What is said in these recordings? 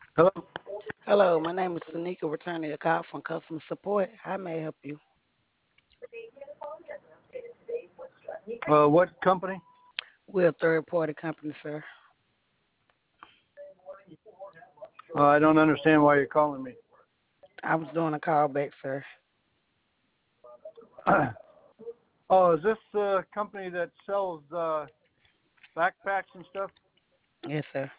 Hello. Hello, my name is Tanika, returning a call from customer support. How may I help you? What company? We're a third party company, sir. I don't understand why you're calling me. I was doing a call back, sir. Oh, is this the company that sells backpacks and stuff? Yes, sir.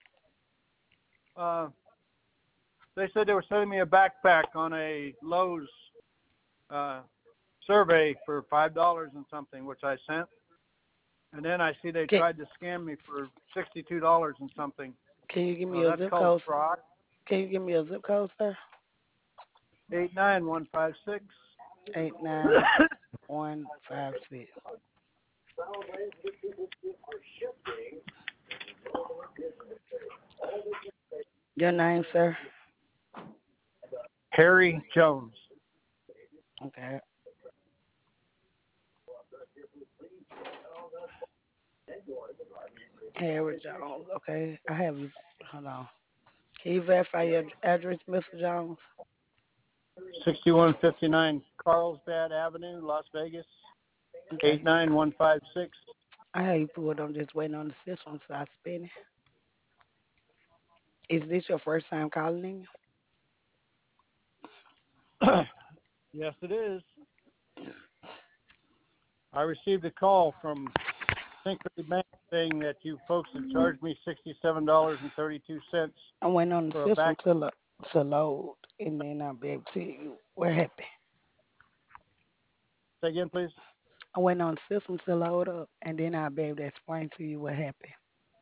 Uh, they said they were sending me a backpack on a Lowe's uh, survey for $5 and something, which I sent. And then I see they Can, tried to scam me for $62 and something. can you give me Well, a that's zip called code? fraud. Can you give me a zip code, sir? 89156. 89156. Your name, sir? Harry Jones. Okay. Harry Jones. Okay. I have you. Hold on. Can you verify your address, Mr. Jones? 6159 Carlsbad Avenue, Las Vegas. Okay. 89156. I have you pulled. I'm just waiting on the system so I spin it. Is this your first time calling in? Yes, it is. I received a call from Synchrony Bank saying that you folks have charged me $67.32 I'm waiting on the for a system back. to load, and then I'll be able to tell you what happened. Say again, please. I'm waiting on the system to load up, and then I'll be able to explain to you what happened.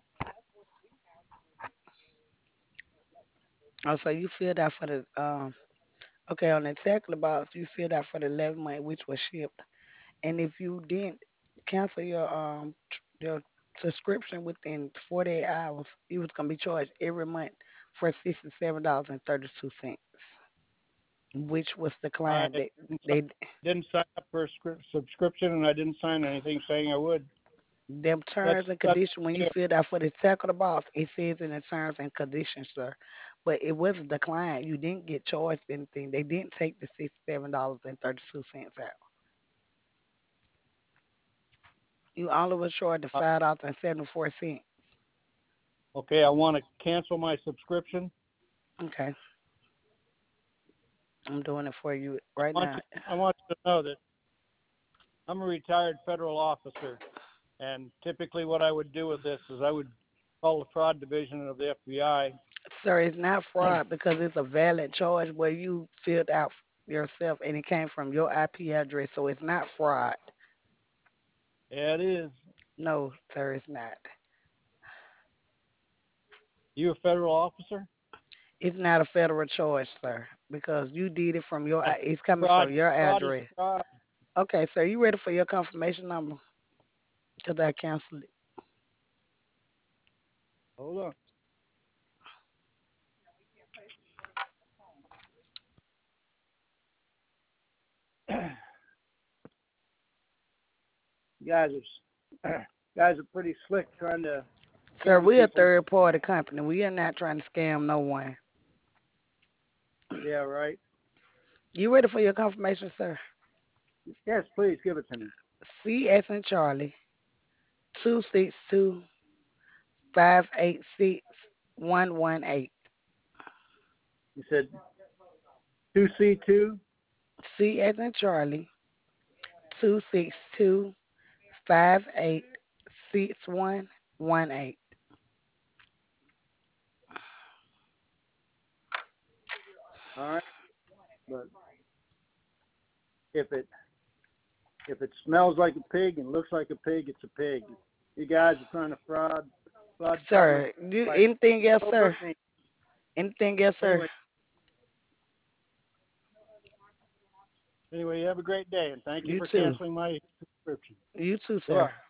Oh, so you filled out for the okay, on the tackle box you filled out for the 11 month, which was shipped, and if you didn't cancel your subscription within 48 hours, you was gonna be charged every month for $67.32, which was the I client that didn't they didn't sign up for a subscription, and I didn't sign anything saying I would. them That's terms and that's conditions, when you filled out for the tackle box, it says in the terms and conditions, sir. But it wasn't the client. You didn't get charged anything. They didn't take the $67.32 out. You only was charged the $5.74. okay. I want to cancel my subscription. Okay, I'm doing it for you right I want now. you. I want you to know that I'm a retired federal officer, and typically what I would do with this is I would call the fraud division of the FBI. Sir, it's not fraud because it's a valid charge where you filled out yourself and it came from your IP address, so it's not fraud. Yeah, it is. No, sir, it's not. You a federal officer? It's not a federal charge, sir, because you did it from your. Uh, It's coming fraud. from your Fraud is address. fraud. Okay, sir, you ready for your confirmation number? Cause I canceled it. Hold on. guys are guys are pretty slick trying to Sir, scam we a people. third party company. We are not trying to scam no one. Yeah, right. You ready for your confirmation, sir? Yes, please give it to me. C S and Charlie 262-586-118. You said 2C2. C as in Charlie 262-586-118. All right, but if it if it smells like a pig and looks like a pig, it's a pig. You guys are trying to fraud public Sir, you by anything else, over sir? me. Anything else, sir? Anyway, anyway, you have a great day and thank you You for too. canceling my subscription. You too, sir. Goodbye.